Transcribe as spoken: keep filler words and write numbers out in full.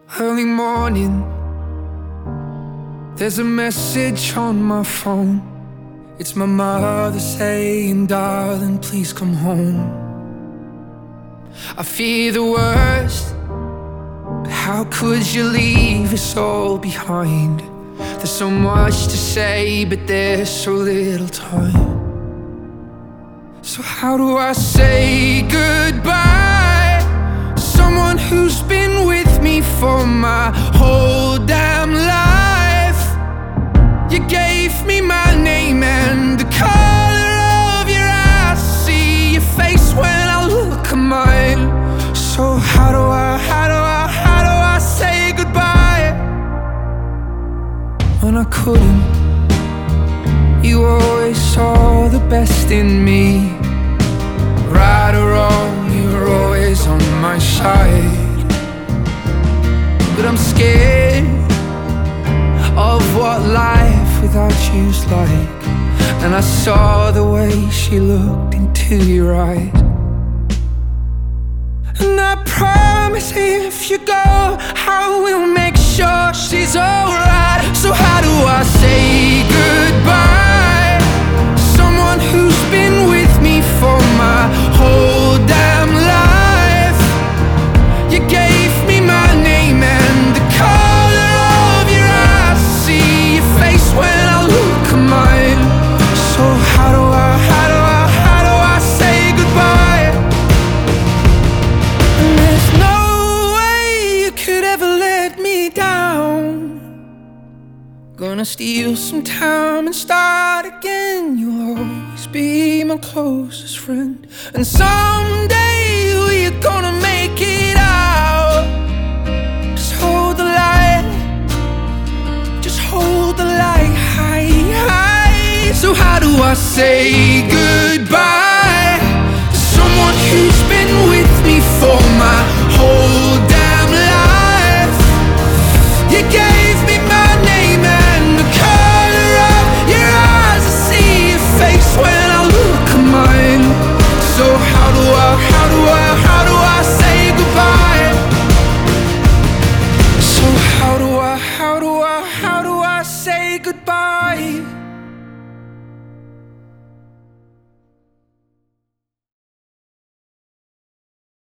Early morning, there's a message on my phone. It's my mother saying, darling, please come home. I fear the worst, but how could you leave us all behind? There's so much to say, but there's so little time. So how do I say goodbye to someone who's been with me for my whole damn life? You gave me my name and the color of your eyes. See your face when I look at mine. So how do I, how do I, how do I say goodbye when I couldn't? You always saw the best in me. Right or wrong, you were always on my side. But I'm scared of what life without you's like. And I saw the way she looked into your eyes. And I promise if you go, I will make sure she's alright. So how do I say goodbye to someone who's been with me for my whole damn life? You gave me my name and the color of your eyes. See your face when I look at mine. So how do I, how do I, how do I say goodbye? And there's no way you could ever let me down. Gonna steal some time and start again. You'll always be my closest friend. And someday we're gonna make it out. Just hold the light, just hold the light high, high. So how do I say